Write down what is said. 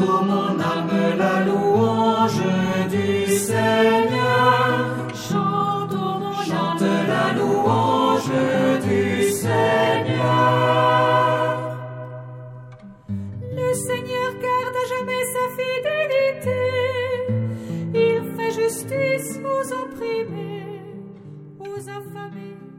ô mon âme, la louange du Seigneur. Chante, ô mon Chante âme, la louange du Seigneur. Le Seigneur garde à jamais sa fidélité. Il fait justice aux opprimés, aux affamés.